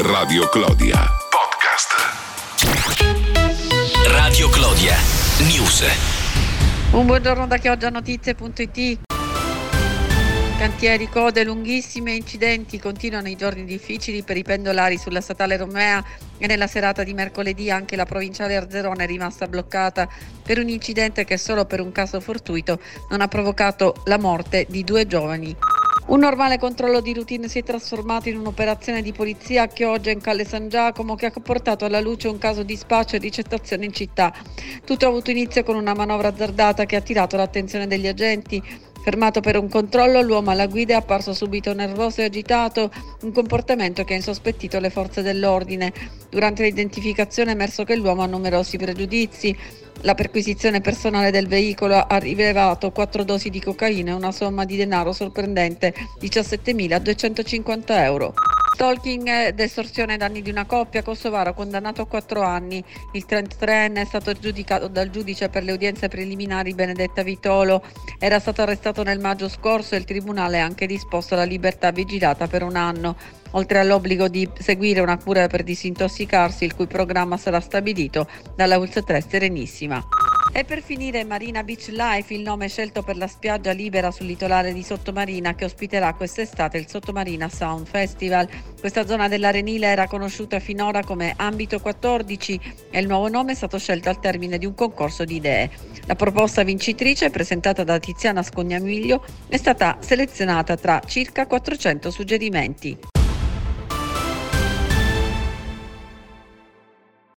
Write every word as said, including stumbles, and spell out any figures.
Radio Clodia Podcast. Radio Clodia News. Un buongiorno da chioggianotizie punto it. Cantieri, code lunghissime, incidenti continuano i giorni difficili per i pendolari sulla statale Romea e nella serata di mercoledì anche la provinciale Arzerone è rimasta bloccata per un incidente che solo per un caso fortuito non ha provocato la morte di due giovani. Un normale controllo di routine si è trasformato in un'operazione di polizia a Chioggia in Calle San Giacomo che ha portato alla luce un caso di spaccio e ricettazione in città. Tutto ha avuto inizio con una manovra azzardata che ha attirato l'attenzione degli agenti. Fermato per un controllo, l'uomo alla guida è apparso subito nervoso e agitato, un comportamento che ha insospettito le forze dell'ordine. Durante l'identificazione è emerso che l'uomo ha numerosi pregiudizi. La perquisizione personale del veicolo ha rivelato quattro dosi di cocaina e una somma di denaro sorprendente, diciassettemiladuecentocinquanta euro. Stalking ed estorsione ai danni di una coppia, kosovaro condannato a quattro anni. Il trentatreenne è stato giudicato dal giudice per le udienze preliminari Benedetta Vitolo. Era stato arrestato nel maggio scorso e il tribunale ha anche disposto la libertà vigilata per un anno. Oltre all'obbligo di seguire una cura per disintossicarsi, il cui programma sarà stabilito dalla U L S S tre Serenissima. E per finire Marina Beach Life, il nome scelto per la spiaggia libera sul litorale di Sottomarina che ospiterà quest'estate il Sottomarina Sound Festival. Questa zona dell'Arenile era conosciuta finora come Ambito quattordici e il nuovo nome è stato scelto al termine di un concorso di idee. La proposta vincitrice, presentata da Tiziana Scognamiglio, è stata selezionata tra circa quattrocento suggerimenti.